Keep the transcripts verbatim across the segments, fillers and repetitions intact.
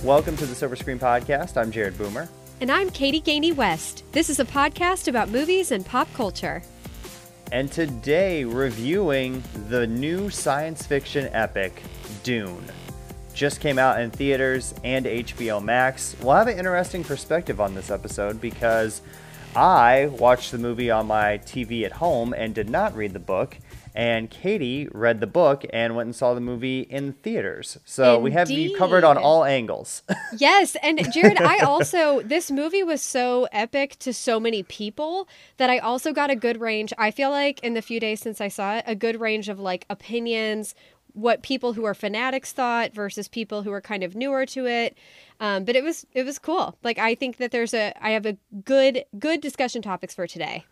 Welcome to the Silver Screen Podcast. I'm Jared Boomer. And I'm Katie Gainey West. This is a podcast about movies and pop culture. And today, reviewing the new science fiction epic, Dune. Just came out in theaters and H B O Max. We'll have an interesting perspective on this episode because I watched the movie on my T V at home and did not read the book. And Katie read the book and went and saw the movie in theaters. So Indeed. We have you covered on all angles. Yes. And Jared, I also, this movie was so epic to so many people that I also got a good range. I feel like in the few days since I saw it, a good range of like opinions, what people who are fanatics thought versus people who are kind of newer to it. Um, but it was, it was cool. Like, I think that there's a, I have a good, good discussion topics for today.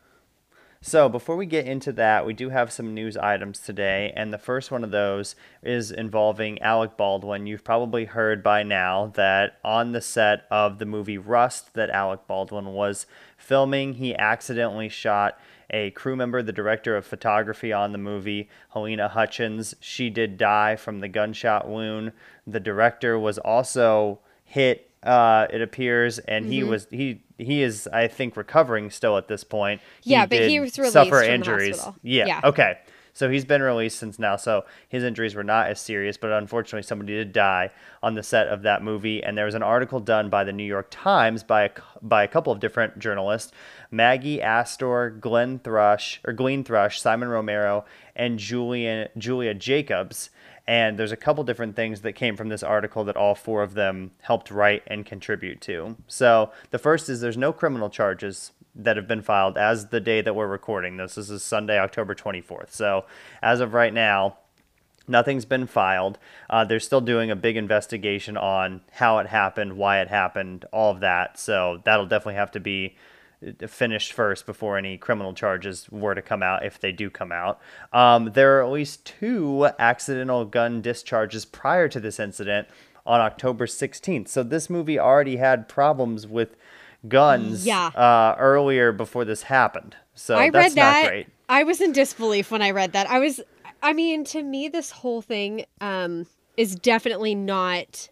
So before we get into that, we do have some news items today, and the first one of those is involving Alec Baldwin. You've probably heard by now that on the set of the movie Rust that Alec Baldwin was filming, he accidentally shot a crew member, the director of photography on the movie, Helena Hutchins. She did die from the gunshot wound. The director was also hit, uh, it appears, and mm-hmm. he was he he is I think recovering still at this point. He yeah, but he was released suffer from injuries. the hospital. Yeah. yeah. Okay. So he's been released since now. So his injuries were not as serious, but unfortunately somebody did die on the set of that movie. And there was an article done by the New York Times by a, by a couple of different journalists, Maggie Astor, Glenn Thrush, or Glenn Thrush, Simon Romero, and Julian, Julia Jacobs. And there's a couple different things that came from this article that all four of them helped write and contribute to. So the first is there's no criminal charges that have been filed as the day that we're recording this. This is Sunday, October twenty-fourth. So as of right now, nothing's been filed. Uh, they're still doing a big investigation on how it happened, why it happened, all of that. So that'll definitely have to be finished first before any criminal charges were to come out, if they do come out. Um, there are at least two accidental gun discharges prior to this incident on October sixteenth. So this movie already had problems with guns yeah. uh, earlier before this happened. So I that's read that. not great. I was in disbelief when I read that. I was, I mean, to me, this whole thing um, is definitely not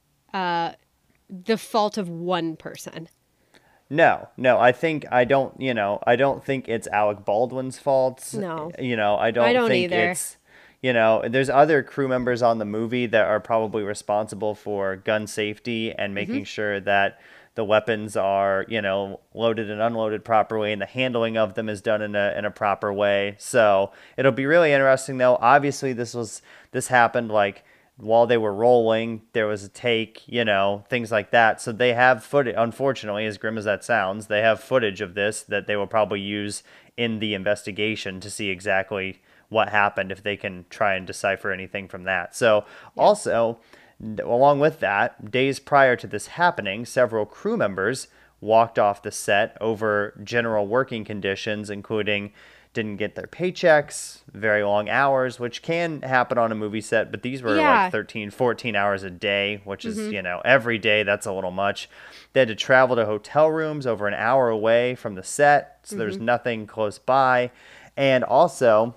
uh, the fault of one person. No, no, I think, I don't, you know, I don't think it's Alec Baldwin's fault. No. You know, I don't, I don't think either. it's, you know, there's other crew members on the movie that are probably responsible for gun safety and making mm-hmm. sure that the weapons are, you know, loaded and unloaded properly and the handling of them is done in a in a proper way. So it'll be really interesting, though. Obviously, this was, this happened like, while they were rolling, there was a take, you know, things like that. So they have footage, unfortunately, as grim as that sounds, they have footage of this that they will probably use in the investigation to see exactly what happened, if they can try and decipher anything from that. So yeah. Also, along with that, days prior to this happening, several crew members walked off the set over general working conditions, including didn't get their paychecks, very long hours, which can happen on a movie set, but these were yeah. like thirteen, fourteen hours a day, which is, mm-hmm. you know, every day, that's a little much. They had to travel to hotel rooms over an hour away from the set, so mm-hmm. there's nothing close by. And also,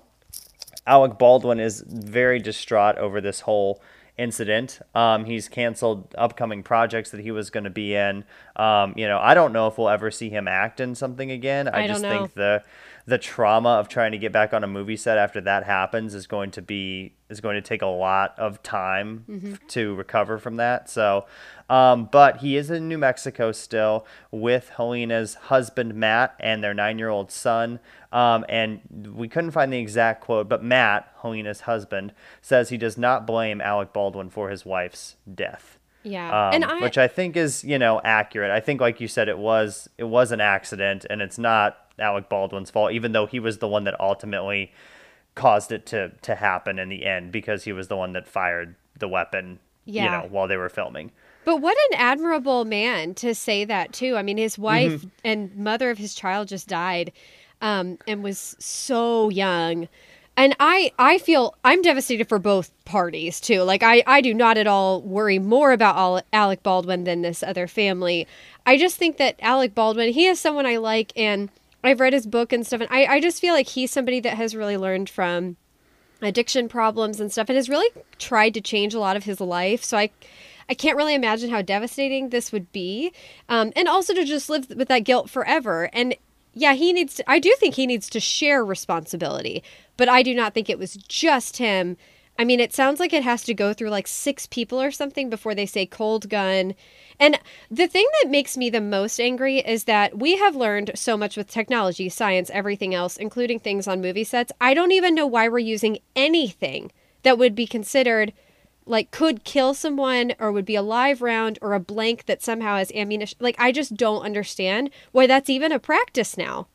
Alec Baldwin is very distraught over this whole incident. Um, he's canceled upcoming projects that he was going to be in. Um, you know, I don't know if we'll ever see him act in something again. I, I just don't know. think the the trauma of trying to get back on a movie set after that happens is going to be is going to take a lot of time mm-hmm. f- to recover from that. So, um, but he is in New Mexico still with Helena's husband Matt and their nine-year-old son. Um, and we couldn't find the exact quote, but Matt, Helena's husband, says he does not blame Alec Baldwin for his wife's death. Yeah, um, and I, which I think is, you know, accurate. I think, like you said, it was it was an accident, and it's not Alec Baldwin's fault, even though he was the one that ultimately caused it to to happen in the end, because he was the one that fired the weapon, yeah. you know, while they were filming. But what an admirable man to say that too. I mean, his wife mm-hmm. and mother of his child just died, um, and was so young. And I, I feel I'm devastated for both parties too. Like I, I do not at all worry more about Alec Baldwin than this other family. I just think that Alec Baldwin, he is someone I like, and I've read his book and stuff, and I, I just feel like he's somebody that has really learned from addiction problems and stuff, and has really tried to change a lot of his life. So I, I can't really imagine how devastating this would be. Um, and also to just live with that guilt forever. And yeah, he needs to, I do think he needs to share responsibility, but I do not think it was just him. I mean, it sounds like it has to go through like six people or something before they say cold gun. And the thing that makes me the most angry is that we have learned so much with technology, science, everything else, including things on movie sets. I don't even know why we're using anything that would be considered like could kill someone or would be a live round or a blank that somehow has ammunition. Like, I just don't understand why that's even a practice now.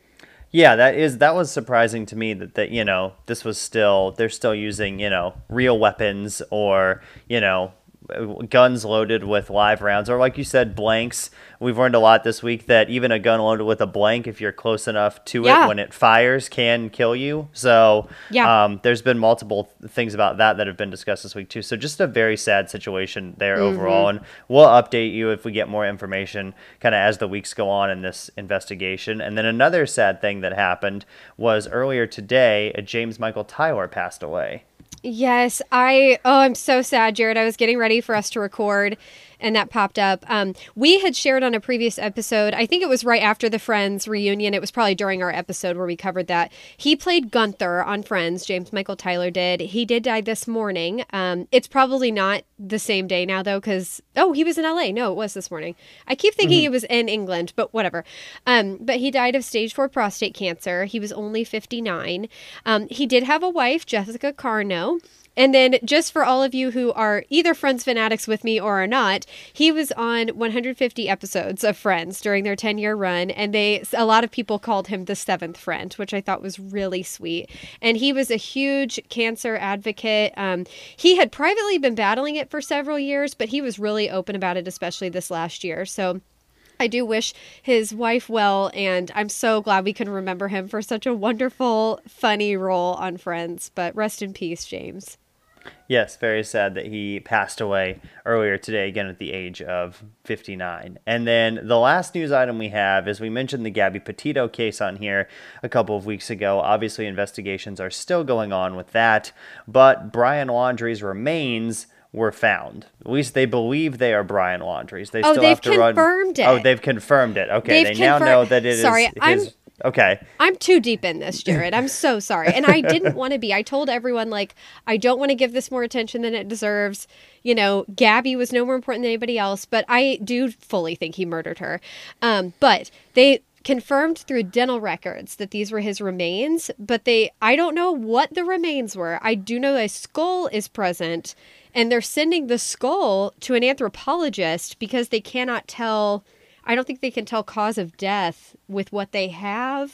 Yeah, that is that was surprising to me that, that you know, this was still they're still using, you know, real weapons or, you know, guns loaded with live rounds, or like you said, blanks. We've learned a lot this week that even a gun loaded with a blank, if you're close enough to Yeah. it when it fires, can kill you. So Yeah. um, there's been multiple things about that that have been discussed this week too. So just a very sad situation there overall. And we'll update you if we get more information kind of as the weeks go on in this investigation. And then another sad thing that happened was earlier today, a James Michael Tyler passed away. Yes, I, oh, I'm so sad, Jared. I was getting ready for us to record and that popped up. Um, we had shared on a previous episode, I think it was right after the Friends reunion. It was probably during our episode where we covered that. He played Gunther on Friends. James Michael Tyler did. He did die this morning. Um, it's probably not the same day now, though, because, oh, he was in L A. No, it was this morning. I keep thinking mm-hmm. he was in England, but whatever. Um, but he died of stage four prostate cancer. He was only fifty-nine. Um, he did have a wife, Jessica Carno. And then just for all of you who are either Friends fanatics with me or are not, he was on one hundred fifty episodes of Friends during their ten-year run. And they a lot of people called him the seventh friend, which I thought was really sweet. And he was a huge cancer advocate. Um, he had privately been battling it for several years, but he was really open about it, especially this last year. So I do wish his wife well, and I'm so glad we can remember him for such a wonderful, funny role on Friends. But rest in peace, James. Yes, very sad that he passed away earlier today, again at the age of fifty-nine. And then the last news item we have is we mentioned the Gabby Petito case on here a couple of weeks ago. Obviously, investigations are still going on with that, but Brian Laundrie's remains were found. At least they believe they are Brian Laundrie's. They oh, still they've have to run. confirmed it. Oh, they've confirmed it. Okay, They've they now confir- know that it Sorry, is I'm- his. Okay. I'm too deep in this, Jared. I'm so sorry. And I didn't want to be. I told everyone, like, I don't want to give this more attention than it deserves. You know, Gabby was no more important than anybody else, but I do fully think he murdered her. Um, but they confirmed through dental records that these were his remains, but they, I don't know what the remains were. I do know a skull is present, and they're sending the skull to an anthropologist because they cannot tell... I don't think they can tell cause of death with what they have.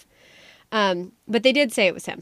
Um, but they did say it was him.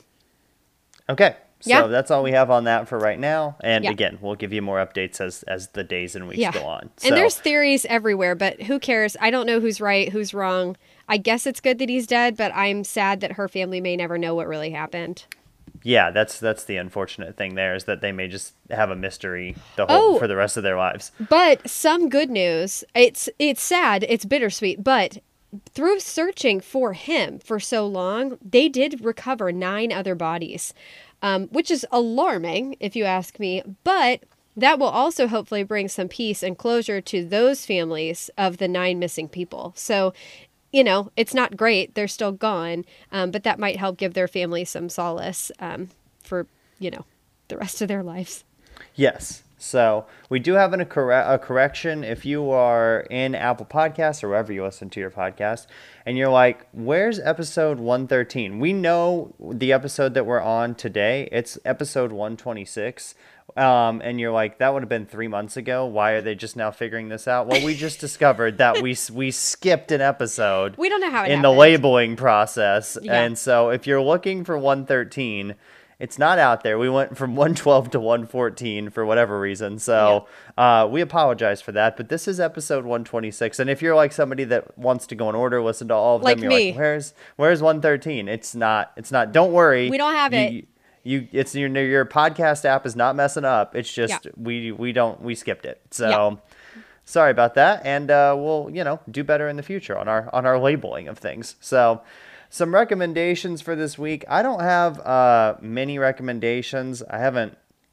Okay. So yeah. that's all we have on that for right now. And yeah. again, we'll give you more updates as, as the days and weeks yeah. go on. So. And there's theories everywhere, but who cares? I don't know who's right, who's wrong. I guess it's good that he's dead, but I'm sad that her family may never know what really happened. Yeah, that's that's the unfortunate thing there, is that they may just have a mystery the whole Oh, for the rest of their lives. But some good news. It's it's sad, it's bittersweet, but through searching for him for so long, they did recover nine other bodies, um, which is alarming if you ask me, but that will also hopefully bring some peace and closure to those families of the nine missing people. So, you know, it's not great. They're still gone. Um, but that might help give their family some solace um, for, you know, the rest of their lives. Yes. So we do have an, a, corre- a correction. If you are in Apple Podcasts or wherever you listen to your podcast and you're like, where's episode one thirteen? We know the episode that we're on today. It's episode one twenty-six. Um, and you're like, that would have been three months ago. Why are they just now figuring this out? Well, we just discovered that we we skipped an episode. We don't know how it in happened. the labeling process. Yeah. And so if you're looking for one thirteen, it's not out there. We went from one twelve to one fourteen for whatever reason. So yeah. uh, we apologize for that. But this is episode one twenty-six. And if you're like somebody that wants to go in order, listen to all of like them, you're me. like, where's where's one thirteen? It's not. It's not. Don't worry. We don't have you, it. You, it's your your podcast app is not messing up. It's just yeah. we we don't we skipped it. So yeah. sorry about that, and uh, we'll you know do better in the future on our on our labeling of things. So some recommendations for this week. I don't have uh, many recommendations. I haven't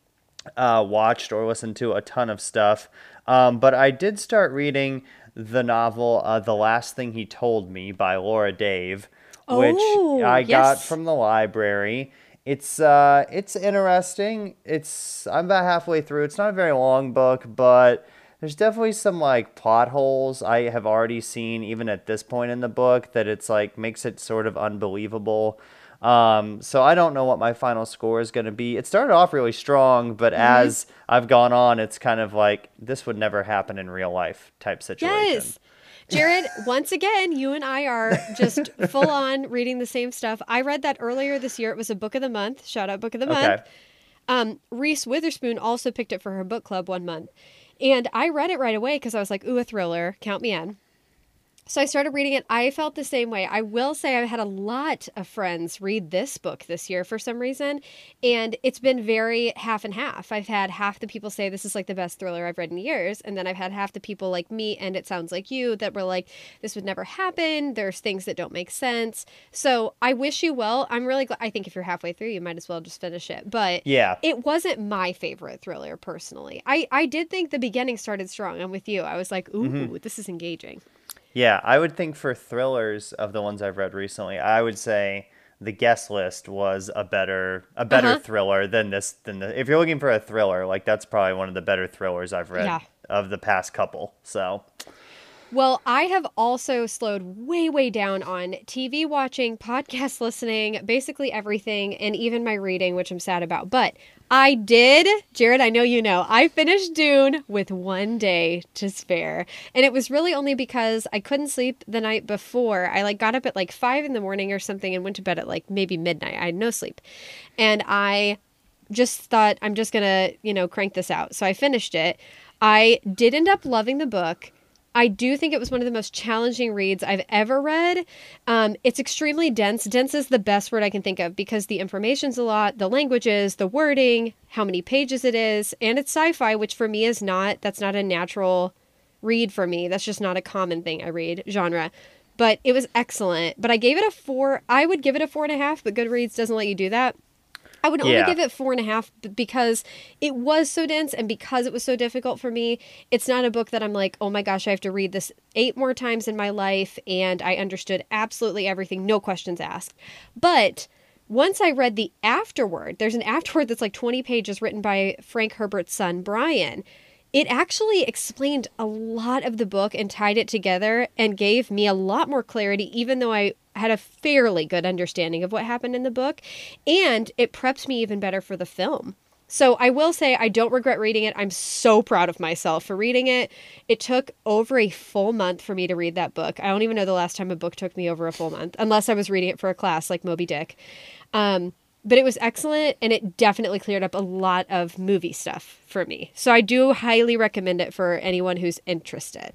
uh, watched or listened to a ton of stuff. Um, but I did start reading the novel uh, The Last Thing He Told Me by Laura Dave, which Oh, I got yes. from the library. It's uh it's interesting. It's I'm about halfway through. It's not a very long book, but there's definitely some like plot holes I have already seen even at this point in the book that it's like makes it sort of unbelievable. Um, so I don't know what my final score is going to be. It started off really strong, but Hmm. as I've gone on, it's kind of like this would never happen in real life type situation. Yes. Jared, once again, you and I are just full on reading the same stuff. I read that earlier this year. It was a book of the month. Shout out book of the month. Okay. Um, Reese Witherspoon also picked it for her book club one month. And I read it right away because I was like, ooh, a thriller. Count me in. So I started reading it. I felt the same way. I will say I've had a lot of friends read this book this year for some reason, and it's been very half and half. I've had half the people say this is like the best thriller I've read in years, and then I've had half the people like me, and it sounds like you, that were like, this would never happen. There's things that don't make sense. So I wish you well. I'm really glad. I think if you're halfway through, you might as well just finish it. But Yeah. it wasn't my favorite thriller personally. I, I did think the beginning started strong. I'm with you. I was like, ooh, this is engaging. Yeah, I would think for thrillers of the ones I've read recently, I would say The Guest List was a better a Uh better huh. thriller than this than the if you're looking for a thriller, like that's probably one of the better thrillers I've read Yeah. of the past couple. So, Well, I have also slowed way, way down on T V watching, podcast listening, basically everything, and even my reading, which I'm sad about. But I did, Jared, I know you know, I finished Dune with one day to spare. And it was really only because I couldn't sleep the night before. I like got up at like five in the morning or something and went to bed at like maybe midnight. I had no sleep. And I just thought, I'm just going to, you know, crank this out. So I finished it. I did end up loving the book. I do think it was one of the most challenging reads I've ever read. Um, it's extremely dense. Dense is the best word I can think of because the information's a lot, the languages, the wording, how many pages it is, and it's sci-fi, which for me is not, that's not a natural read for me. That's just not a common thing I read genre. But it was excellent. But I gave it a four. I would give it a four and a half, but Goodreads doesn't let you do that. I would only yeah. give it four and a half because it was so dense and because it was so difficult for me. It's not a book that I'm like, oh my gosh, I have to read this eight more times in my life and I understood absolutely everything, no questions asked. But once I read the afterword, there's an afterword that's like twenty pages written by Frank Herbert's son, Brian. It actually explained a lot of the book and tied it together and gave me a lot more clarity, even though I had a fairly good understanding of what happened in the book. And it prepped me even better for the film. So I will say I don't regret reading it. I'm so proud of myself for reading it. It took over a full month for me to read that book. I don't even know the last time a book took me over a full month, unless I was reading it for a class like Moby Dick. Um, but it was excellent and it definitely cleared up a lot of movie stuff for me. So I do highly recommend it for anyone who's interested.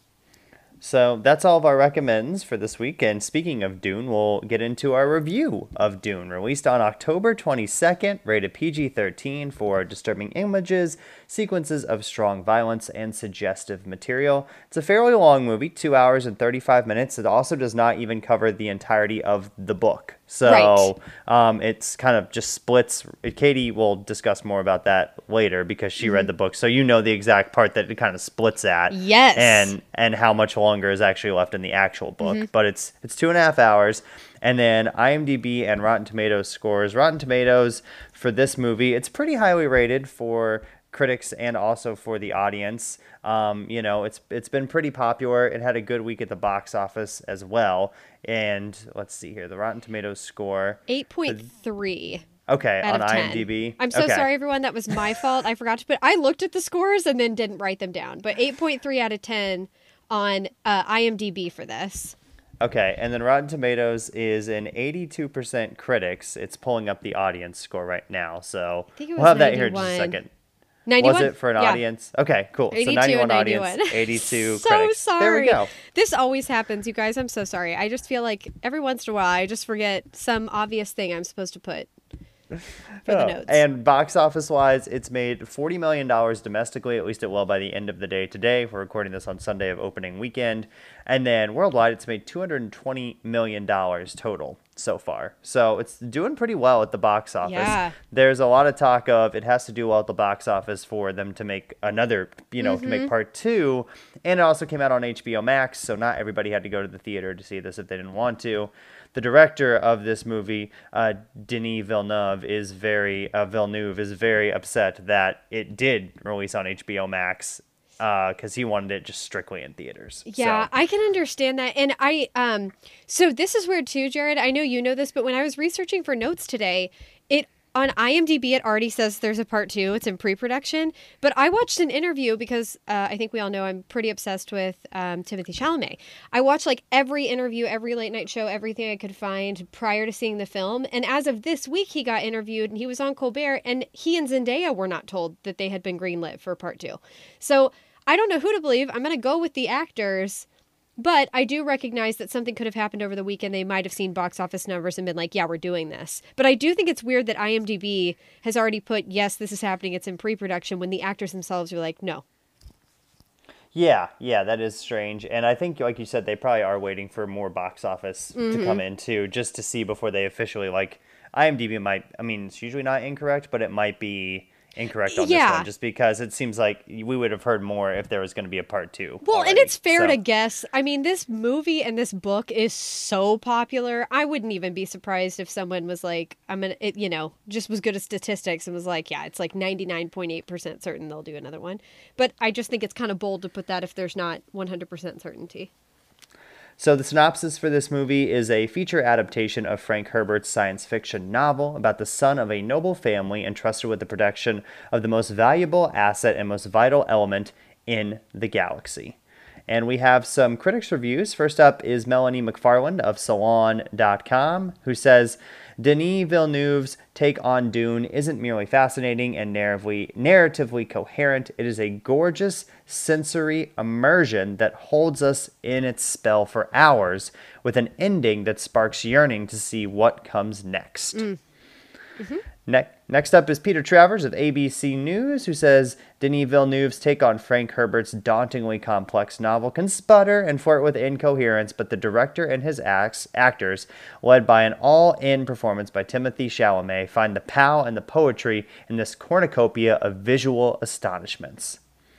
So that's all of our recommends for this week. And speaking of Dune, we'll get into our review of Dune, released on October twenty-second, rated P G thirteen for disturbing images, sequences of strong violence, and suggestive material. It's a fairly long movie, two hours and thirty-five minutes. It also does not even cover the entirety of the book. Right. So um, it's kind of just splits. Katie will discuss more about that later because she read the book, so you know the exact part that it kind of splits at, Yes. and and how much longer is actually left in the actual book. But it's it's two and a half hours, and then IMDb and Rotten Tomatoes scores. Rotten Tomatoes for this movie, it's pretty highly rated for critics and also for the audience. Um, you know, it's it's been pretty popular. It had a good week at the box office as well. And let's see here, the Rotten Tomatoes score. for th- eight point three Okay, out on of ten. IMDb. I'm so Okay. sorry, everyone. That was my fault. I forgot to put, I looked at the scores and then didn't write them down. But eight point three out of ten on uh, IMDb for this. Okay, and then Rotten Tomatoes is an eighty-two percent critics. It's pulling up the audience score right now, so I think it we'll was have that here in just a ninety-one. second. ninety-one? Was it for an Yeah. audience? Okay, cool. So eighty-two ninety-one and audience, ninety-one. eighty-two So critics. There we sorry. go. This always happens, you guys. I'm so sorry. I just feel like every once in a while I just forget some obvious thing I'm supposed to put for the Oh, notes. and box office wise, it's made forty million dollars domestically. At least it will by the end of the day today. We're recording this on Sunday of opening weekend. And then worldwide, it's made two hundred twenty million dollars total so far. So it's doing pretty well at the box office. Yeah. There's a lot of talk of it has to do well at the box office for them to make another, you know, mm-hmm. to make part two. And it also came out on H B O Max, so not everybody had to go to the theater to see this if they didn't want to. The director of this movie, uh, Denis Villeneuve, is very uh, Villeneuve is very upset that it did release on H B O Max because uh, he wanted it just strictly in theaters. Yeah, so. I can understand that. And I, um, so this is weird too, Jared. I know you know this, but when I was researching for notes today, it on IMDb, it already says there's a part two. It's in pre-production. But I watched an interview because uh, I think we all know I'm pretty obsessed with um, Timothée Chalamet. I watched like every interview, every late night show, everything I could find prior to seeing the film. And as of this week, he got interviewed and he was on Colbert, and he and Zendaya were not told that they had been greenlit for part two. So I don't know who to believe. I'm going to go with the actors. But I do recognize that something could have happened over the weekend. They might have seen box office numbers and been like, yeah, we're doing this. But I do think it's weird that IMDb has already put, yes, this is happening. It's in pre-production, when the actors themselves are like, no. Yeah, yeah, that is strange. And I think, like you said, they probably are waiting for more box office mm-hmm. to come in, too, just to see before they officially, like, IMDb might, I mean, it's usually not incorrect, but it might be incorrect on yeah. this one, just because it seems like we would have heard more if there was going to be a part two. Well, already. And it's fair so. to guess. I mean, this movie and this book is so popular. I wouldn't even be surprised if someone was like, I'm gonna, it, you know, just was good at statistics and was like, yeah, it's like ninety-nine point eight percent certain they'll do another one. But I just think it's kind of bold to put that if there's not one hundred percent certainty. So the synopsis for this movie is a feature adaptation of Frank Herbert's science fiction novel about the son of a noble family entrusted with the protection of the most valuable asset and most vital element in the galaxy. And we have some critics' reviews. First up is Melanie McFarland of Salon dot com, who says, Denis Villeneuve's take on Dune isn't merely fascinating and narratively, narratively coherent. It is a gorgeous sensory immersion that holds us in its spell for hours, with an ending that sparks yearning to see what comes next. Mm. Mm-hmm. Ne- next up is Peter Travers of A B C News, who says Denis Villeneuve's take on Frank Herbert's dauntingly complex novel can sputter and flirt with incoherence, but the director and his acts, actors, led by an all-in performance by Timothée Chalamet, find the pow and the poetry in this cornucopia of visual astonishments.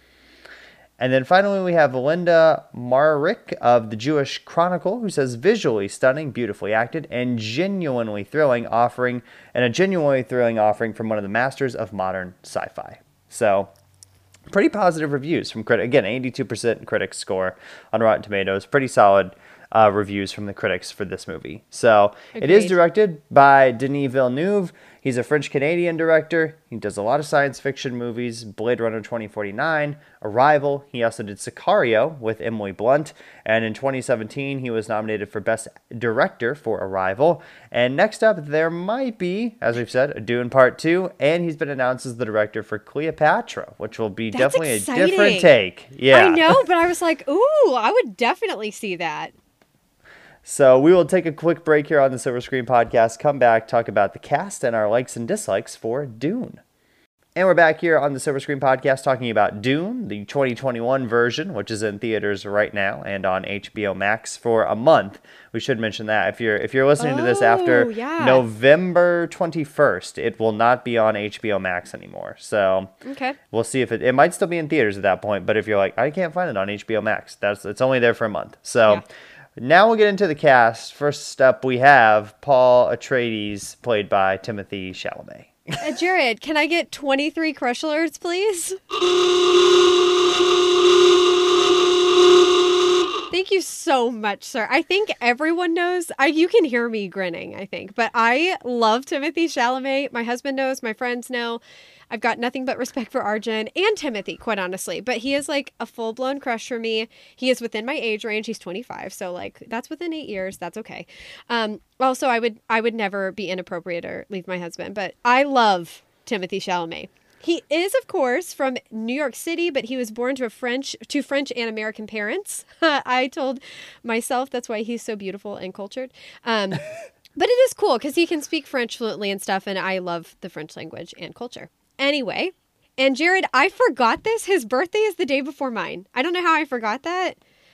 And then finally, we have Linda Marrick of the Jewish Chronicle, who says visually stunning, beautifully acted, and genuinely thrilling offering, and a genuinely thrilling offering from one of the masters of modern sci-fi. So, pretty positive reviews from critics. Again, eighty-two percent critic score on Rotten Tomatoes. Pretty solid uh, reviews from the critics for this movie. So, Agreed. It is directed by Denis Villeneuve. He's a French-Canadian director. He does a lot of science fiction movies, Blade Runner twenty forty-nine, Arrival. He also did Sicario with Emily Blunt. And in twenty seventeen, he was nominated for Best Director for Arrival. And next up, there might be, as we've said, a Dune Part two. And he's been announced as the director for Cleopatra, which will be That's definitely exciting. a different take. Yeah, I know, but I was like, ooh, I would definitely see that. So we will take a quick break here on the Silver Screen Podcast, come back, talk about the cast and our likes and dislikes for Dune. And we're back here on the Silver Screen Podcast talking about Dune, the twenty twenty-one version, which is in theaters right now and on H B O Max for a month. We should mention that if you're if you're listening oh, to this after yeah. November twenty-first, it will not be on H B O Max anymore. So okay. We'll see if it it might still be in theaters at that point. But if you're like, I can't find it on H B O Max, that's it's only there for a month. So. Yeah. Now we'll get into the cast. First up, we have Paul Atreides, played by Timothée Chalamet. Uh, Jared, can I get twenty-three crush alerts, please? Thank you so much, sir. I think everyone knows. I, you can hear me grinning, I think. But I love Timothée Chalamet. My husband knows. My friends know. I've got nothing but respect for Arjun and Timothy, quite honestly. But he is like a full-blown crush for me. He is within my age range. He's twenty-five. So like that's within eight years. That's okay. Um, also, I would I would never be inappropriate or leave my husband. But I love Timothée Chalamet. He is, of course, from New York City, but he was born to a French to French and American parents. I told myself that's why he's so beautiful and cultured. Um, but it is cool because he can speak French fluently and stuff, and I love the French language and culture. Anyway, and Jared, I forgot this. His birthday is the day before mine. I don't know how I forgot that.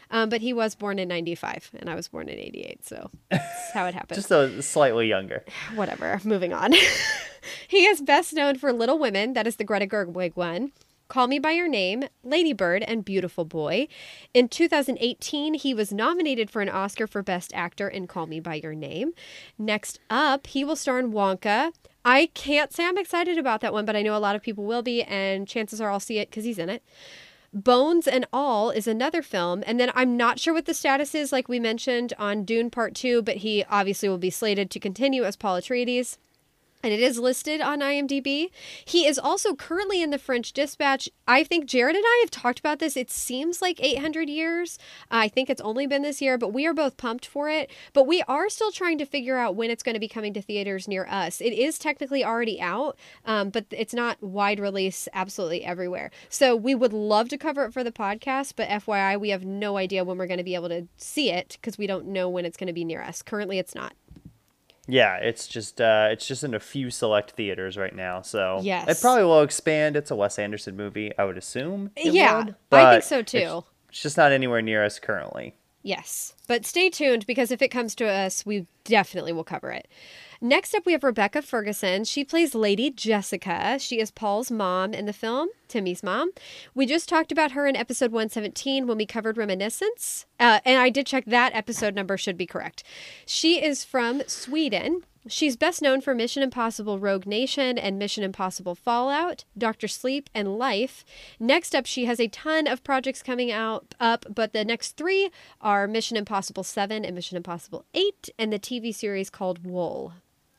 Um, but he was born in ninety-five, and I was born in eighty-eight, so that's how it happened. Just a slightly younger. Whatever. Moving on. He is best known for Little Women. That is the Greta Gerwig one. Call Me by Your Name, Lady Bird, and Beautiful Boy. In two thousand eighteen, he was nominated for an Oscar for Best Actor in Call Me by Your Name. Next up, he will star in Wonka. I can't say I'm excited about that one, but I know a lot of people will be, and chances are I'll see it because he's in it. Bones and All is another film, and then I'm not sure what the status is, like we mentioned on Dune Part two, but he obviously will be slated to continue as Paul Atreides. And it is listed on IMDb. He is also currently in the French Dispatch. I think Jared and I have talked about this. It seems like eight hundred years. I think it's only been this year, but we are both pumped for it. But we are still trying to figure out when it's going to be coming to theaters near us. It is technically already out, um, but it's not wide release absolutely everywhere. So we would love to cover it for the podcast, but F Y I, we have no idea when we're going to be able to see it because we don't know when it's going to be near us. Currently, it's not. Yeah, it's just uh, it's just in a few select theaters right now, so yes. It probably will expand. It's a Wes Anderson movie, I would assume. It yeah, would, I think so too. It's, it's just not anywhere near us currently. Yes, but stay tuned because if it comes to us, we definitely will cover it. Next up, we have Rebecca Ferguson. She plays Lady Jessica. She is Paul's mom in the film, Timmy's mom. We just talked about her in episode one seventeen when we covered Reminiscence. Uh, and I did check that episode number should be correct. She is from Sweden. She's best known for Mission Impossible Rogue Nation and Mission Impossible Fallout, Doctor Sleep, and Life. Next up, she has a ton of projects coming out up, but the next three are Mission Impossible seven and Mission Impossible eight, and the T V series called Wool.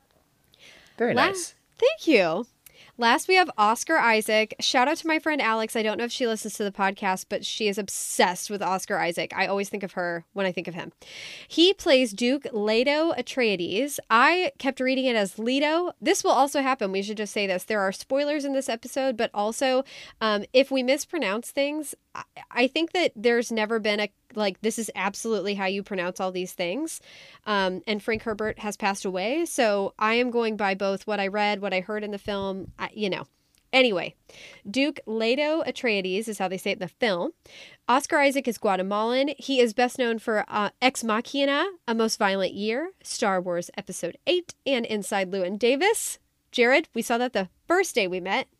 Very La- nice. Thank you. Last, we have Oscar Isaac. Shout out to my friend Alex. I don't know if she listens to the podcast, but she is obsessed with Oscar Isaac. I always think of her when I think of him. He plays Duke Leto Atreides. I kept reading it as Leto. This will also happen. We should just say this. There are spoilers in this episode, but also um, if we mispronounce things, I, I think that there's never been a like, this is absolutely how you pronounce all these things. Um, and Frank Herbert has passed away. So I am going by both what I read, what I heard in the film, I, you know. Anyway, Duke Leto Atreides is how they say it in the film. Oscar Isaac is Guatemalan. He is best known for uh, Ex Machina, A Most Violent Year, Star Wars Episode eight, and Inside Llewyn Davis. Jared, we saw that the first day we met.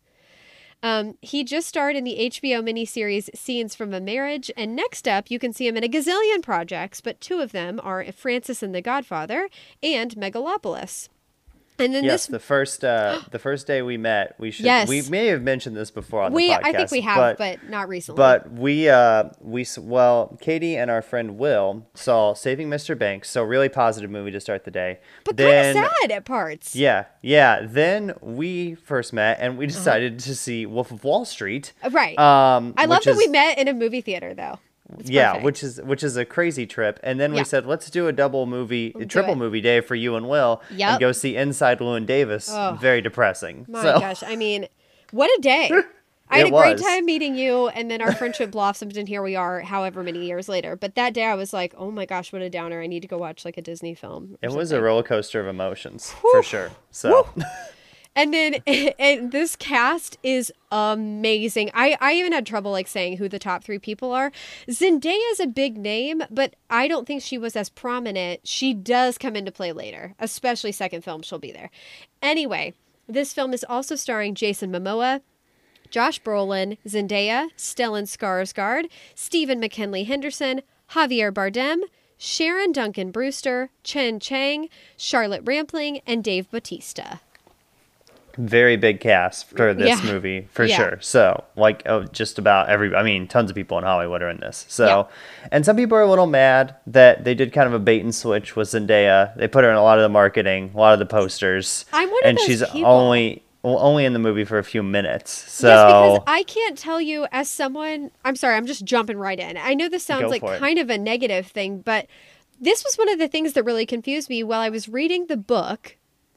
Um, he just starred in the H B O miniseries Scenes from a Marriage, and next up, you can see him in a gazillion projects, but two of them are Francis and the Godfather and Megalopolis. And then yes, this the first uh, the first day we met, we should Yes. we may have mentioned this before on we, the podcast. I think we have, but, but not recently. But we uh we s- well, Katie and our friend Will saw Saving Mister Banks, so really positive movie to start the day. but then, kind of sad at parts. Yeah, yeah. Then we first met, and Uh-huh. we decided to see Wolf of Wall Street. Right. Um, I love which that we is- met in a movie theater, though. It's yeah, perfect. which is which is a crazy trip. And then we Yeah. said, let's do a double movie, a do triple it. movie day for you and Will, Yep. and go see Inside Llewyn Davis. Oh. Very depressing. My so, gosh, I mean, what a day. I had It a great was. time meeting you, and then our friendship blossomed, and here we are, however many years later. But that day I was like, oh my gosh, what a downer. I need to go watch like a Disney film. or It was a something. roller coaster of emotions Whew. for sure. So And then and this cast is amazing. I, I even had trouble like saying who the top three people are. Zendaya is a big name, but I don't think she was as prominent. She does come into play later, especially second film. She'll be there. Anyway, this film is also starring Jason Momoa, Josh Brolin, Zendaya, Stellan Skarsgård, Stephen McKinley Henderson, Javier Bardem, Sharon Duncan Brewster, Chen Chang, Charlotte Rampling, and Dave Bautista. very big cast for this Yeah. movie for Yeah. sure. So like oh, just about every, I mean, tons of people in Hollywood are in this. So, Yeah. and some people are a little mad that they did kind of a bait and switch with Zendaya. They put her in a lot of the marketing, a lot of the posters, I'm one of and those she's people. only well, only in the movie for a few minutes. So Yes, because I can't tell you as someone, I'm sorry, I'm just jumping right in. I know this sounds Go like for it. kind of a negative thing, but this was one of the things that really confused me while I was reading the book.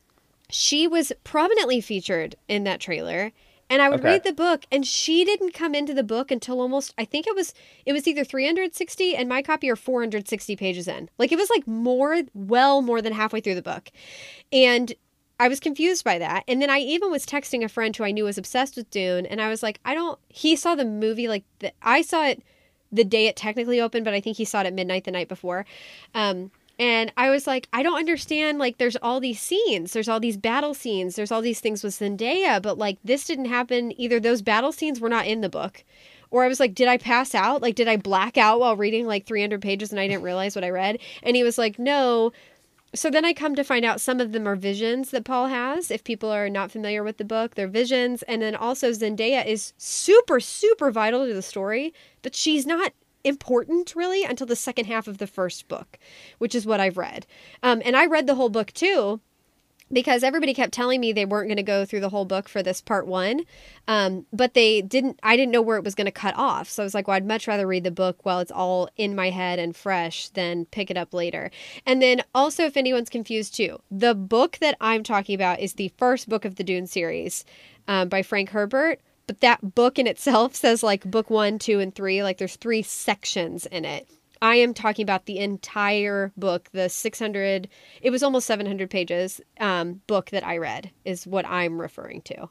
She was prominently featured in that trailer, and I would Okay. read the book, and she didn't come into the book until almost, I think it was, it was either three hundred sixty and my copy or four hundred sixty pages in. Like it was like more, well, more than halfway through the book. And I was confused by that. And then I even was texting a friend who I knew was obsessed with Dune, and I was like, I don't, he saw the movie, like the, I saw it the day it technically opened, but I think he saw it at midnight the night before. Um, and I was like, I don't understand. Like, there's all these scenes, there's all these battle scenes, there's all these things with Zendaya, but like this didn't happen. Either those battle scenes were not in the book, or I was like, did I pass out? Like, did I black out while reading like three hundred pages and I didn't realize what I read? And he was like, no. So then I come to find out some of them are visions that Paul has. If people are not familiar with the book, they're visions. And then also Zendaya is super, super vital to the story, but she's not important really until the second half of the first book, which is what I've read. Um, and I read the whole book too, because everybody kept telling me they weren't going to go through the whole book for this part one. Um, but they didn't, I didn't know where it was going to cut off. So I was like, well, I'd much rather read the book while it's all in my head and fresh than pick it up later. And then also, if anyone's confused too, the book that I'm talking about is the first book of the Dune series um, by Frank Herbert. But that book in itself says like book one, two, and three. Like there's three sections in it. I am talking about the entire book, the six hundred, it was almost seven hundred pages um, book that I read is what I'm referring to.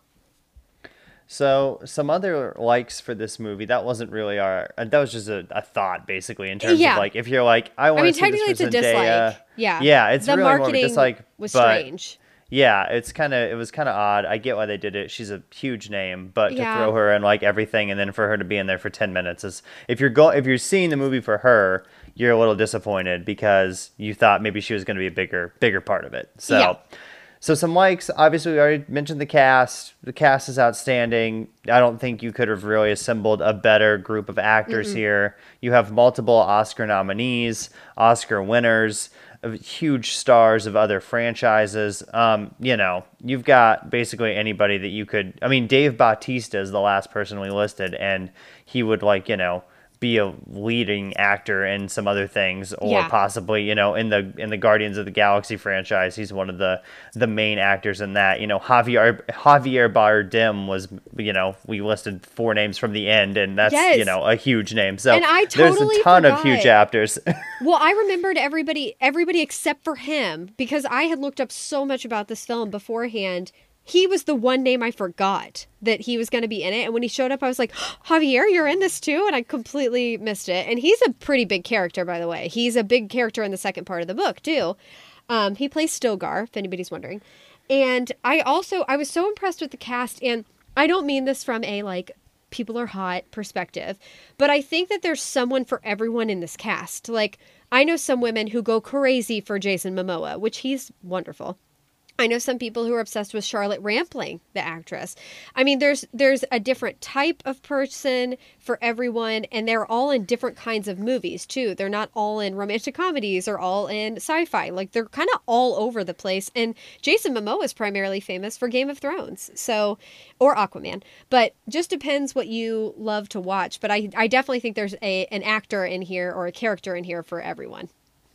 So some other likes for this movie, that wasn't really our, that was just a, a thought basically in terms yeah. of like, if you're like, I want I mean, to see this for technically it's a Zendaya. dislike. Yeah. Yeah, it's the really more of a marketing dislike. was but strange. Yeah, it's kind of, it was kind of odd. I get why they did it. She's a huge name, but to Yeah. throw her in like everything and then for her to be in there for ten minutes is, if you're go, if you're seeing the movie for her, you're a little disappointed because you thought maybe she was going to be a bigger, bigger part of it. So, Yeah. so some likes, obviously we already mentioned the cast. The cast is outstanding. I don't think you could have really assembled a better group of actors Mm-mm. here. You have multiple Oscar nominees, Oscar winners, huge stars of other franchises. Um, you know, you've got basically anybody that you could, I mean, Dave Bautista is the last person we listed, and he would like, you know, be a leading actor in some other things, or Yeah. possibly, you know, in the in the Guardians of the Galaxy franchise, he's one of the the main actors in that. You know, Javier Javier Bardem was, you know, we listed four names from the end, and that's Yes. you know a huge name. So And I there's totally a ton forgot. of huge actors. Well, I remembered everybody, everybody except for him, because I had looked up so much about this film beforehand. He was the one name I forgot that he was going to be in it. And when he showed up, I was like, Javier, you're in this too? And I completely missed it. And he's a pretty big character, by the way. He's a big character in the second part of the book too. Um, he plays Stilgar, if anybody's wondering. And I also, I was so impressed with the cast. And I don't mean this from a like, people are hot perspective, but I think that there's someone for everyone in this cast. Like, I know some women who go crazy for Jason Momoa, which he's wonderful. I know some people who are obsessed with Charlotte Rampling, the actress. I mean, there's there's a different type of person for everyone, and they're all in different kinds of movies, too. They're not all in romantic comedies or all in sci-fi. Like, they're kind of all over the place. And Jason Momoa is primarily famous for Game of Thrones, so, or Aquaman. But just depends what you love to watch. But I, I definitely think there's a an actor in here or a character in here for everyone.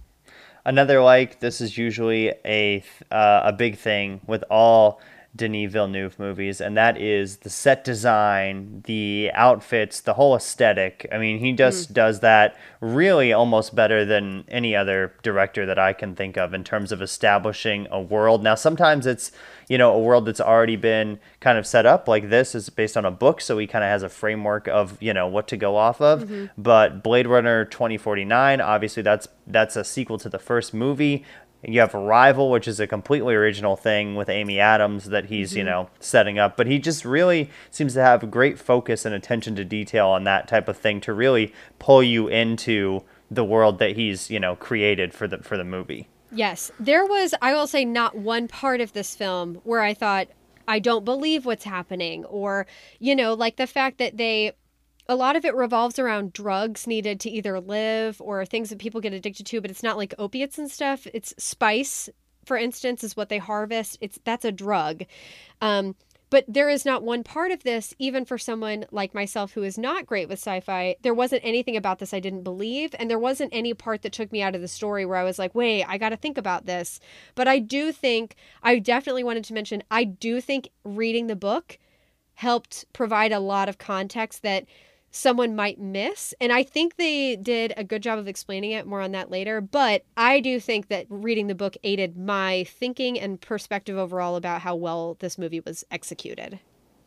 Another like, this is usually a uh, a big thing with all Denis Villeneuve movies, and that is the set design, the outfits, the whole aesthetic. I mean, he just mm. does that really almost better than any other director that I can think of in terms of establishing a world. Now, sometimes it's, you know, a world that's already been kind of set up, like this is based on a book, so he kind of has a framework of, you know, what to go off of. Mm-hmm. But Blade Runner twenty forty-nine, obviously that's that's a sequel to the first movie. You have Arrival, which is a completely original thing with Amy Adams that he's, mm-hmm. you know, setting up. But he just really seems to have great focus and attention to detail on that type of thing to really pull you into the world that he's, you know, created for the for the movie. Yes. There was, I will say, not one part of this film where I thought, I don't believe what's happening. Or, you know, like the fact that they... A lot of it revolves around drugs needed to either live or things that people get addicted to, but it's not like opiates and stuff. It's spice, for instance, is what they harvest. It's that's a drug. Um, but there is not one part of this, even for someone like myself who is not great with sci-fi, there wasn't anything about this I didn't believe. And there wasn't any part that took me out of the story where I was like, wait, I got to think about this. But I do think, I definitely wanted to mention, I do think reading the book helped provide a lot of context that someone might miss. And I think they did a good job of explaining it. More on that later. But I do think that reading the book aided my thinking and perspective overall about how well this movie was executed.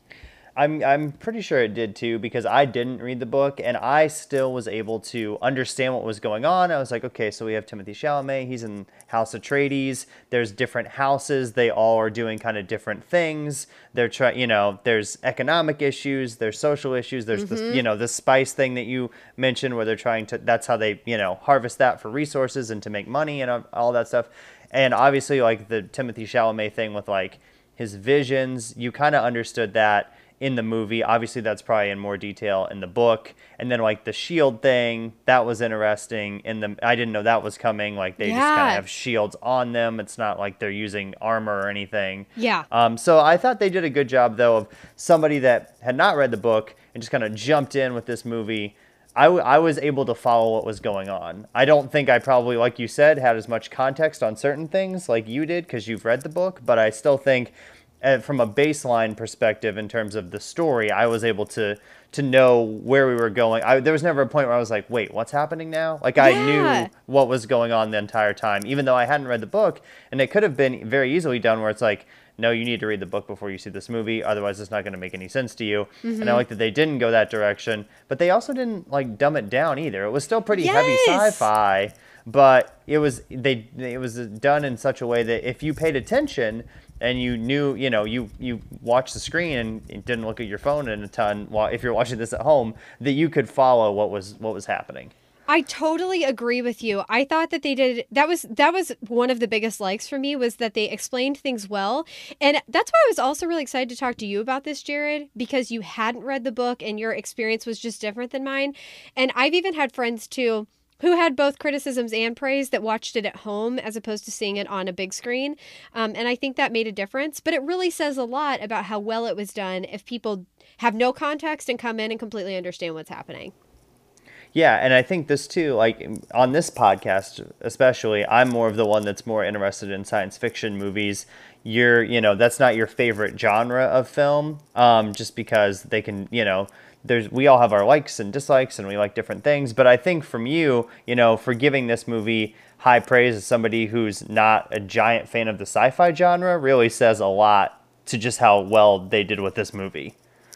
I'm I'm pretty sure it did too because I didn't read the book and I still was able to understand what was going on. I was like, okay, so we have Timothy Chalamet. He's in House Atreides. There's different houses. They all are doing kind of different things. They're trying, you know, there's economic issues. There's social issues. There's this, you know, the spice thing that you mentioned where they're trying to. That's how they, you know, harvest that for resources and to make money and all that stuff. And obviously, like the Timothy Chalamet thing with like his visions, you kind of understood that in the movie. Obviously, that's probably in more detail in the book. And then like the shield thing, that was interesting. In the I didn't know that was coming. Like they just kind Yeah. of have shields on them. It's not like they're using armor or anything. Yeah. Um, so I thought they did a good job though of somebody that had not read the book and just kind of jumped in with this movie. I, w- I was able to follow what was going on. I don't think I probably, like you said, had as much context on certain things like you did because you've read the book, but I still think uh, from a baseline perspective in terms of the story, I was able to to know where we were going. I, there was never a point where I was like, wait, what's happening now? Like I Yeah. knew what was going on the entire time, even though I hadn't read the book. And it could have been very easily done where it's like, no, you need to read the book before you see this movie. Otherwise, it's not going to make any sense to you. And I like that they didn't go that direction, but they also didn't like dumb it down either. It was still pretty heavy Yes. sci-fi, but it was they it was done in such a way that if you paid attention and you knew, you know, you you watched the screen and didn't look at your phone in a ton while if you're watching this at home, that you could follow what was what was happening. I totally agree with you. I thought that they did that was that was one of the biggest likes for me was that they explained things well. And that's why I was also really excited to talk to you about this, Jared, because you hadn't read the book and your experience was just different than mine. And I've even had friends too who had both criticisms and praise that watched it at home as opposed to seeing it on a big screen. Um, and I think that made a difference. But it really says a lot about how well it was done if people have no context and come in and completely understand what's happening. Yeah, and I think this too, like on this podcast especially, I'm more of the one that's more interested in science fiction movies. You're, you know, that's not your favorite genre of film, um, just because they can, you know, there's we all have our likes and dislikes and we like different things. But I think from you, you know, for giving this movie high praise as somebody who's not a giant fan of the sci-fi genre really says a lot to just how well they did with this movie.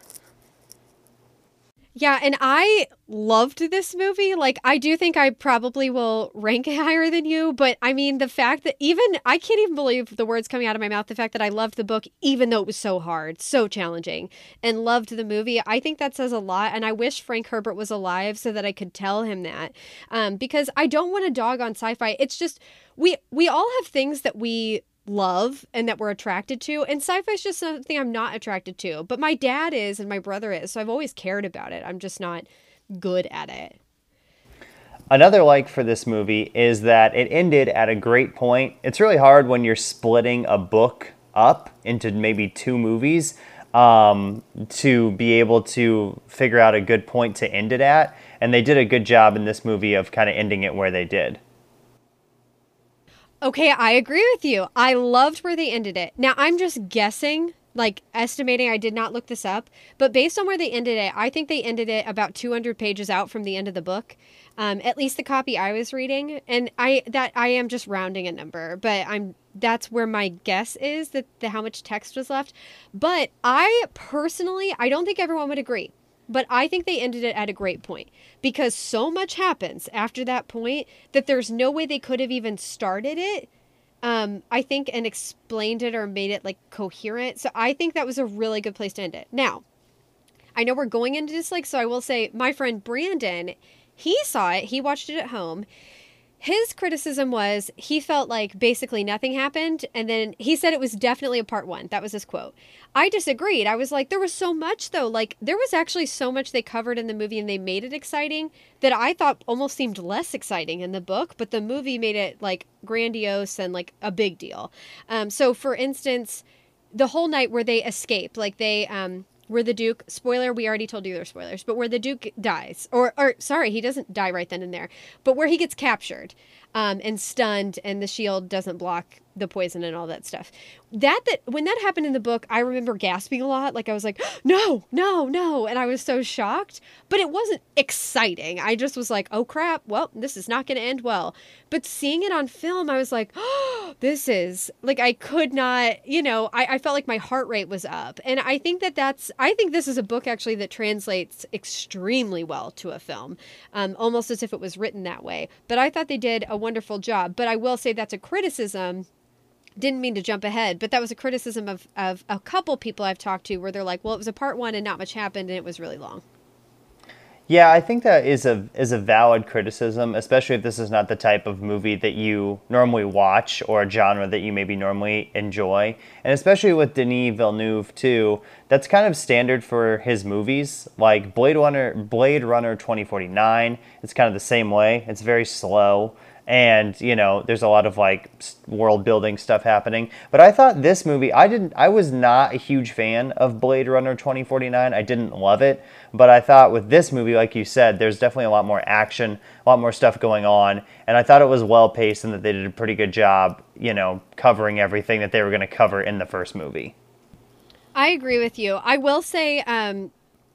Yeah, and I loved this movie. Like, I do think I probably will rank it higher than you, but I mean, the fact that even, I can't even believe the words coming out of my mouth, the fact that I loved the book, even though it was so hard, so challenging, and loved the movie, I think that says a lot, and I wish Frank Herbert was alive so that I could tell him that, um, because I don't want to dog on sci-fi. It's just, we, we all have things that we love and that we're attracted to, and sci-fi is just something I'm not attracted to, but my dad is and my brother is, so I've always cared about it. I'm just not good at it. Another like for this movie is that it ended at a great point. It's really hard when you're splitting a book up into maybe two movies um, to be able to figure out a good point to end it at, and they did a good job in this movie of kind of ending it where they did. Okay, I agree with you. I loved where they ended it. Now, I'm just guessing, like estimating, I did not look this up, but based on where they ended it, I think they ended it about two hundred pages out from the end of the book. Um, at least the copy I was reading, and I that I am just rounding a number, but I'm that's where my guess is that the how much text was left. But I personally, I don't think everyone would agree. But I think they ended it at a great point because so much happens after that point that there's no way they could have even started it. Um, I think and explained it or made it like coherent. So I think that was a really good place to end it. Now, I know we're going into dislike, so I will say my friend Brandon, he saw it, he watched it at home. His criticism was he felt like basically nothing happened. And then he said it was definitely a part one. That was his quote. I disagreed. I was like, there was so much though. Like there was actually so much they covered in the movie and they made it exciting that I thought almost seemed less exciting in the book. But the movie made it like grandiose and like a big deal. Um, so for instance, the whole night where they escape, like they, um, where the Duke, spoiler, we already told you they're spoilers, but where the Duke dies, or, or sorry, he doesn't die right then and there, but where he gets captured. um, and stunned, and the shield doesn't block the poison and all that stuff. That that when that happened in the book, I remember gasping a lot. Like I was like, no, no, no, and I was so shocked. But it wasn't exciting. I just was like, oh crap, well, this is not going to end well. But seeing it on film, I was like, oh, this is like I could not, you know, I, I felt like my heart rate was up, and I think that that's I think this is a book actually that translates extremely well to a film, um, almost as if it was written that way. But I thought they did a wonderful job. But I will say that's a criticism. Didn't mean to jump ahead, but that was a criticism of, of a couple people I've talked to where they're like, well, it was a part one and not much happened and it was really long. Yeah, I think that is a is a valid criticism, especially if this is not the type of movie that you normally watch or a genre that you maybe normally enjoy. And especially with Denis Villeneuve too, that's kind of standard for his movies. Like Blade Runner Blade Runner twenty forty-nine, it's kind of the same way. It's very slow. And, you know, there's a lot of like world building stuff happening. But I thought this movie, I didn't, I was not a huge fan of Blade Runner twenty forty-nine. I didn't love it. But I thought with this movie, like you said, there's definitely a lot more action, a lot more stuff going on. And I thought it was well paced and that they did a pretty good job, you know, covering everything that they were going to cover in the first movie. I agree with you. I will say, um,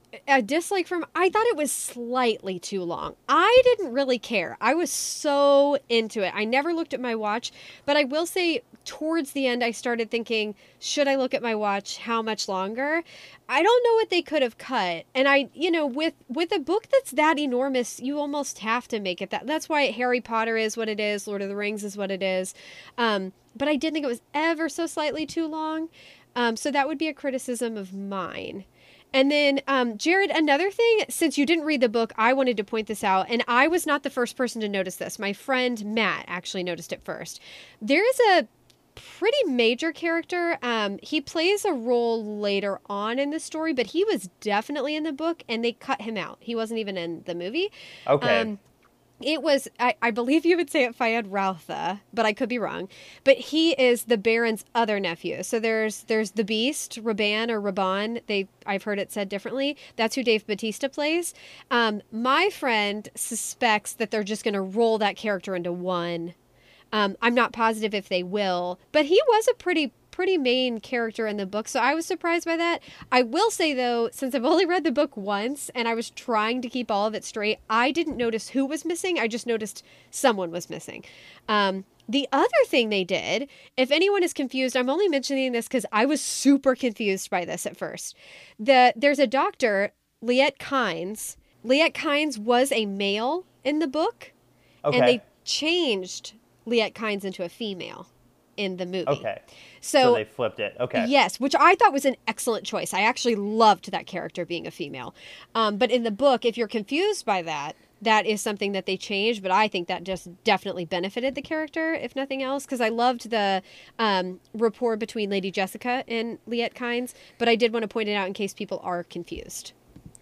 a dislike from I thought it was slightly too long. I didn't really care. I was so into it. I never looked at my watch, but I will say towards the end I started thinking, should I look at my watch? How much longer? I don't know what they could have cut. And I, you know, with with a book that's that enormous, you almost have to make it that. That's why Harry Potter is what it is, Lord of the Rings is what it is. Um, but I did think it was ever so slightly too long. Um, so that would be a criticism of mine. And then, um, Jared, another thing, since you didn't read the book, I wanted to point this out, and I was not the first person to notice this. My friend Matt actually noticed it first. There is a pretty major character. Um, he plays a role later on in the story, but he was definitely in the book, and they cut him out. He wasn't even in the movie. Okay. Um, It was, I, I believe you would say it Fayed Rautha, but I could be wrong. But he is the Baron's other nephew. So there's there's the Beast, Raban or Raban. They I've heard it said differently. That's who Dave Bautista plays. Um, my friend suspects that they're just going to roll that character into one. Um, I'm not positive if they will, but he was a pretty pretty main character in the book, so I was surprised by that. I will say, though, since I've only read the book once and I was trying to keep all of it straight, I didn't notice who was missing. I just noticed someone was missing. Um, the other thing they did, if anyone is confused, I'm only mentioning this because I was super confused by this at first. The, there's a doctor, Liet Kynes. Liet Kynes was a male in the book, Okay. and they changed Liet Kynes into a female in the movie. Okay. So, so they flipped it. Okay. Yes, which I thought was an excellent choice. I actually loved that character being a female. Um, but in the book, if you're confused by that, that is something that they changed. But I think that just definitely benefited the character, if nothing else, because I loved the um, rapport between Lady Jessica and Liet Kynes. But I did want to point it out in case people are confused.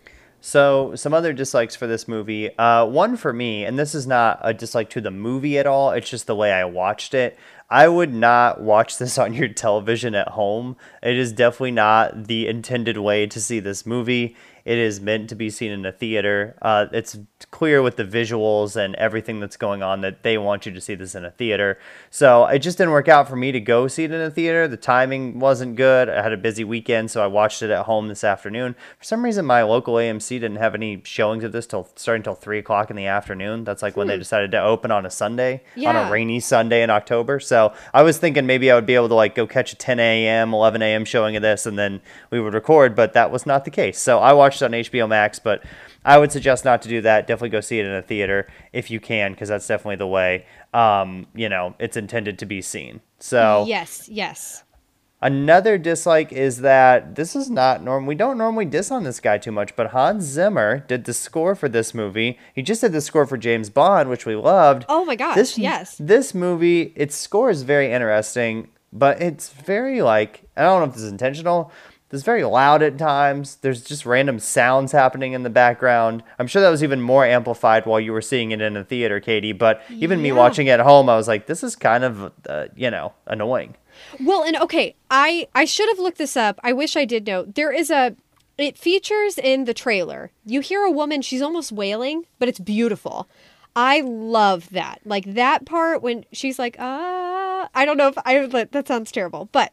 So, some other dislikes for this movie. Uh, one for me, and this is not a dislike to the movie at all, it's just the way I watched it. I would not watch this on your television at home. It is definitely not the intended way to see this movie. It is meant to be seen in a theater. Uh, it's clear with the visuals and everything that's going on that they want you to see this in a theater. So it just didn't work out for me to go see it in a theater. The timing wasn't good. I had a busy weekend, so I watched it at home this afternoon. For some reason, my local A M C didn't have any showings of this till starting till three o'clock in the afternoon. That's like hmm. when they decided to open on a Sunday, yeah. on a rainy Sunday in October. So I was thinking maybe I would be able to like go catch a ten a.m., eleven a.m. showing of this, and then we would record, but that was not the case. So I watched on H B O Max, but I would suggest not to do that. Definitely go see it in a theater if you can, because that's definitely the way, um, you know, it's intended to be seen. So yes, yes. Another dislike is that this is not normal. We don't normally diss on this guy too much, but Hans Zimmer did the score for this movie. He just did the score for James Bond, which we loved. Oh my gosh, this, yes. This movie, its score is very interesting, but it's very like, I don't know if this is intentional. It's very loud at times. There's just random sounds happening in the background. I'm sure that was even more amplified while you were seeing it in a theater, Katie. But even yeah. me watching it at home, I was like, this is kind of, uh, you know, annoying. Well, and okay, I, I should have looked this up. I wish I did know. There is a, it features in the trailer. You hear a woman, she's almost wailing, but it's beautiful. I love that. Like that part when she's like, ah, I don't know if I, that sounds terrible, but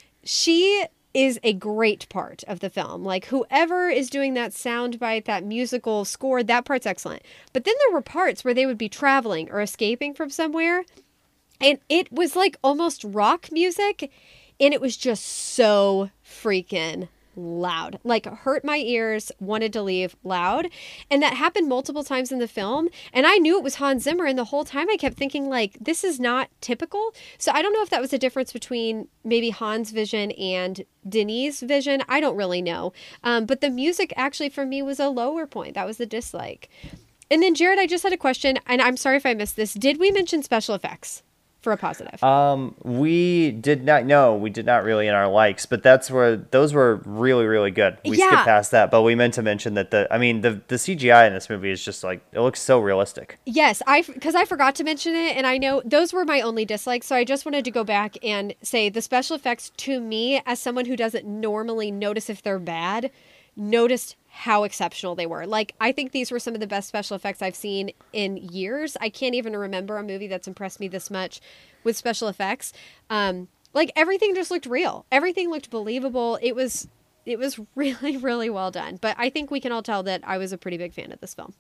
she is a great part of the film. Like whoever is doing that sound bite, that musical score, that part's excellent. But then there were parts where they would be traveling or escaping from somewhere, and it was like almost rock music, and it was just so freaking loud. Like hurt my ears, wanted to leave loud. And that happened multiple times in the film. And I knew it was Hans Zimmer, and the whole time I kept thinking like, this is not typical. So I don't know if that was a difference between maybe Hans' vision and Denis' vision. I don't really know. Um, but the music actually for me was a lower point. That was the dislike. And then Jared, I just had a question, and I'm sorry if I missed this. Did we mention special effects for a positive? Um, we did not. No, we did not really in our likes, but that's where those were really, really good. We Yeah. skipped past that, but we meant to mention that the. I mean, the the C G I in this movie is just like it looks so realistic. Yes, I because I forgot to mention it, and I know those were my only dislikes. So I just wanted to go back and say the special effects to me, as someone who doesn't normally notice if they're bad, noticed how exceptional they were. Like, I think these were some of the best special effects I've seen in years. I can't even remember a movie that's impressed me this much with special effects. Um, like everything just looked real. Everything looked believable. It was, it was really, really well done. But I think we can all tell that I was a pretty big fan of this film.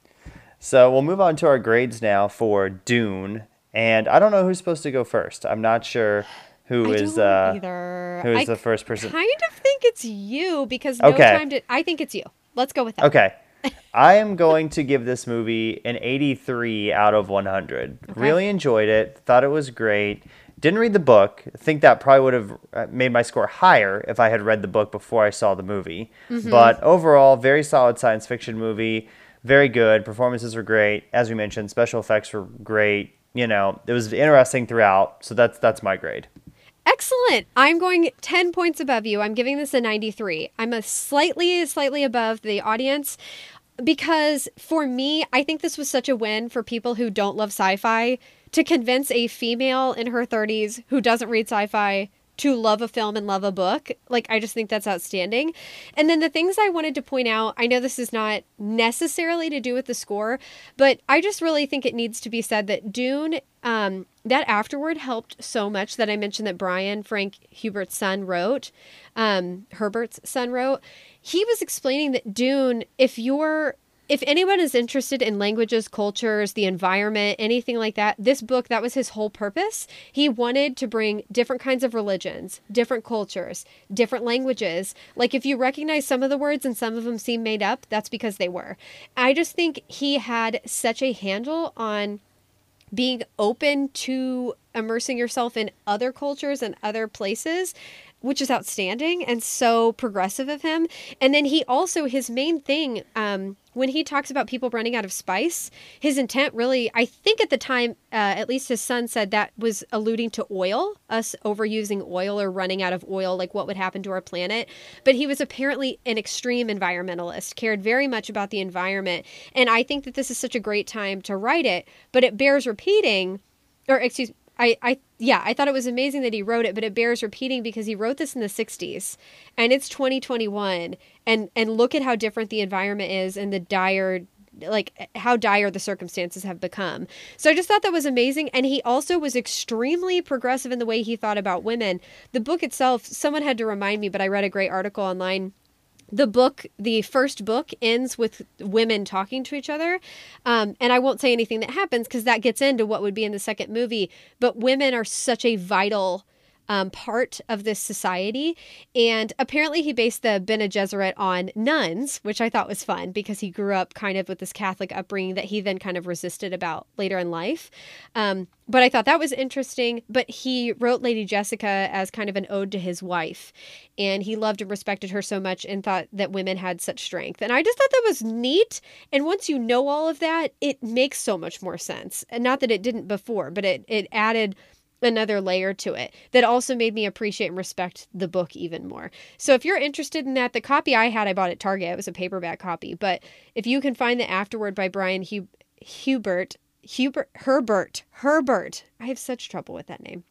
So we'll move on to our grades now for Dune, and I don't know who's supposed to go first. I'm not sure who I is don't uh, either. who is I the first person. kind of think it's you because no Okay. time to. I think it's you. Let's go with that. Okay. I am going to give this movie an eighty-three out of one hundred. Okay. Really enjoyed it. Thought it was great. Didn't read the book. Think that probably would have made my score higher if I had read the book before I saw the movie. Mm-hmm. But overall, very solid science fiction movie. Very good. Performances were great. As we mentioned, special effects were great. You know, it was interesting throughout. So that's that's my grade. Excellent. I'm going ten points above you. I'm giving this a ninety-three. I'm a slightly, slightly above the audience because for me, I think this was such a win for people who don't love sci-fi to convince a female in her thirties who doesn't read sci-fi to love a film and love a book. Like, I just think that's outstanding. And then the things I wanted to point out, I know this is not necessarily to do with the score, but I just really think it needs to be said that Dune, um, that afterward helped so much that I mentioned that Brian, Frank Hubert's son, wrote, um, Herbert's son wrote. He was explaining that Dune, if you're If anyone is interested in languages, cultures, the environment, anything like that, this book, that was his whole purpose. He wanted to bring different kinds of religions, different cultures, different languages. Like if you recognize some of the words and some of them seem made up, that's because they were. I just think he had such a handle on being open to immersing yourself in other cultures and other places, which is outstanding and so progressive of him. And then he also, his main thing, um, when he talks about people running out of spice, his intent really, I think at the time, uh, at least his son said that was alluding to oil, us overusing oil or running out of oil, like what would happen to our planet. But he was apparently an extreme environmentalist, cared very much about the environment. And I think that this is such a great time to write it, but it bears repeating, or excuse me, I, I, yeah, I thought it was amazing that he wrote it, but it bears repeating because he wrote this in the sixties and it's twenty twenty-one. And, and look at how different the environment is and the dire, like how dire the circumstances have become. So I just thought that was amazing. And he also was extremely progressive in the way he thought about women. The book itself, someone had to remind me, but I read a great article online. The book, the first book ends with women talking to each other. Um, and I won't say anything that happens because that gets into what would be in the second movie. But women are such a vital um, part of this society. And apparently he based the Bene Gesserit on nuns, which I thought was fun because he grew up kind of with this Catholic upbringing that he then kind of resisted about later in life. Um, but I thought that was interesting. But he wrote Lady Jessica as kind of an ode to his wife. And he loved and respected her so much and thought that women had such strength. And I just thought that was neat. And once you know all of that, it makes so much more sense. And not that it didn't before, but it, it added another layer to it that also made me appreciate and respect the book even more. So if you're interested in that, the copy I had, I bought at Target. It was a paperback copy. But if you can find the Afterword by Brian Hub- Hubert, Hubert, Herbert, Herbert. I have such trouble with that name.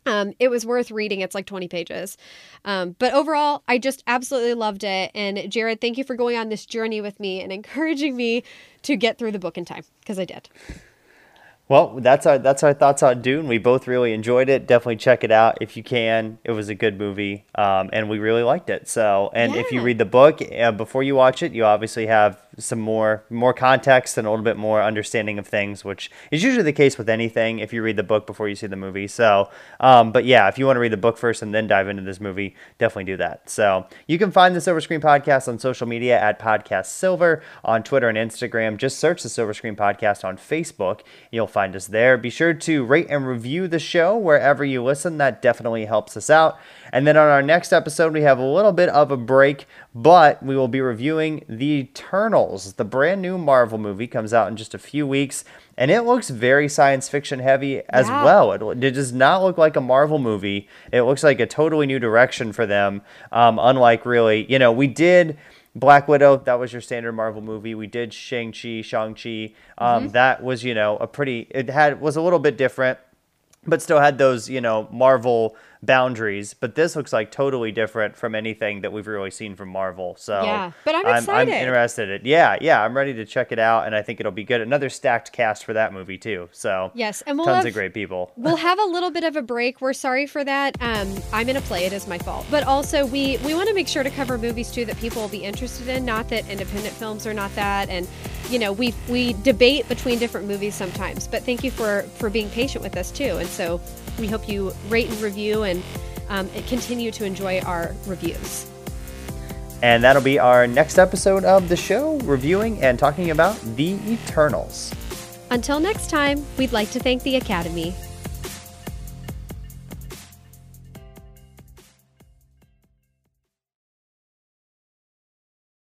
Um, it was worth reading. It's like twenty pages. Um, but overall, I just absolutely loved it. And Jared, thank you for going on this journey with me and encouraging me to get through the book in time, because I did. Well, that's our that's our thoughts on Dune. We both really enjoyed it. Definitely check it out if you can. It was a good movie, um, and we really liked it. So, and yeah. if you read the book uh, before you watch it, you obviously have some more more context and a little bit more understanding of things, which is usually the case with anything if you read the book before you see the movie. So, um, but yeah, if you want to read the book first and then dive into this movie, definitely do that. So you can find the Silver Screen Podcast on social media at Podcast Silver, on Twitter and Instagram. Just search the Silver Screen Podcast on Facebook. You'll find us there. Be sure to rate and review the show wherever you listen. That definitely helps us out. And then on our next episode, we have a little bit of a break, but we will be reviewing The Eternals. The brand new Marvel movie comes out in just a few weeks, and it looks very science fiction heavy as yeah. well. It, it does not look like a Marvel movie. It looks like a totally new direction for them. Um, unlike really, you know, we did Black Widow, that was your standard Marvel movie. We did Shang-Chi, Shang-Chi. Um, mm-hmm. That was, you know, a pretty, it had was a little bit different, but still had those, you know, Marvel boundaries. But this looks like totally different from anything that we've really seen from Marvel. So yeah, but I'm excited. I'm, I'm interested in it. Yeah, yeah, I'm ready to check it out, and I think it'll be good. Another stacked cast for that movie too. So yes, and we'll tons have, of great people. We'll have a little bit of a break. We're sorry for that. Um, I'm gonna play it as my fault, but also we we want to make sure to cover movies too that people will be interested in. Not that independent films are not that, and you know we we debate between different movies sometimes. But thank you for for being patient with us too, and so we hope you rate and review and. Um, and continue to enjoy our reviews. And that'll be our next episode of the show, reviewing and talking about The Eternals. Until next time, we'd like to thank the Academy.